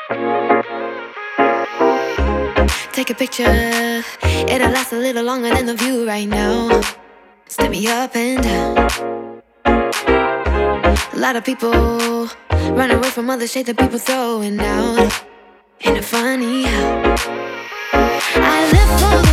Take a picture, it'll last a little longer than the view right now. Step me up and down. A lot of people run away from all the shade that people throwing out. Ain't it funny how I live for